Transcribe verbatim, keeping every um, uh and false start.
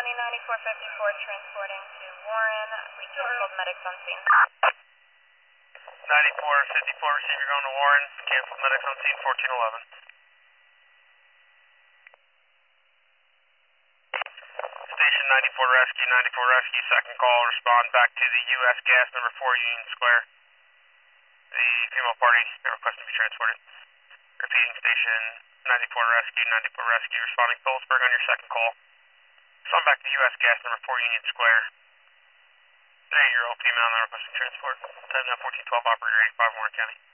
County ninety-four fifty-four transporting to Warren. We canceled medics on scene. ninety-four fifty-four, receiver going to Warren. Canceled medics on scene, fourteen eleven. Station ninety-four Rescue, ninety-four Rescue, second call. Respond back to the U S Gas number four Union Square. The female party requesting to be transported. Repeating station ninety-four Rescue, ninety-four Rescue, responding Phillipsburg on your second call. Respond back to U S Gas number four Union Square. thirty-year-old female now requesting transport. Time now fourteen twelve, operator eighty-five, Warren County.